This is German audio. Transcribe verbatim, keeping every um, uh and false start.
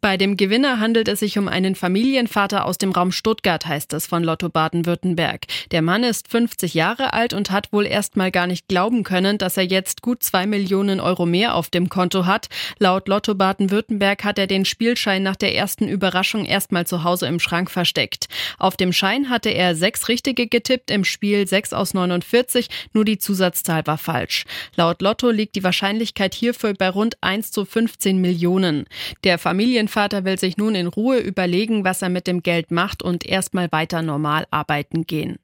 Bei dem Gewinner handelt es sich um einen Familienvater aus dem Raum Stuttgart, heißt es von Lotto Baden-Württemberg. Der Mann ist fünfzig Jahre alt und hat wohl erst mal gar nicht glauben können, dass er jetzt gut zwei Millionen Euro mehr auf dem Konto hat. Laut Lotto Baden-Württemberg hat er den Spielschein nach der ersten Überraschung erst mal zu Hause im Schrank versteckt. Auf dem Schein hatte er sechs Richtige getippt, im Spiel sechs aus neunundvierzig, nur die Zusatzzahl war falsch. Laut Lotto liegt die Wahrscheinlichkeit hierfür bei rund eins zu fünfzehn Millionen. Der Familienvater Vater will sich nun in Ruhe überlegen, was er mit dem Geld macht und erstmal weiter normal arbeiten gehen.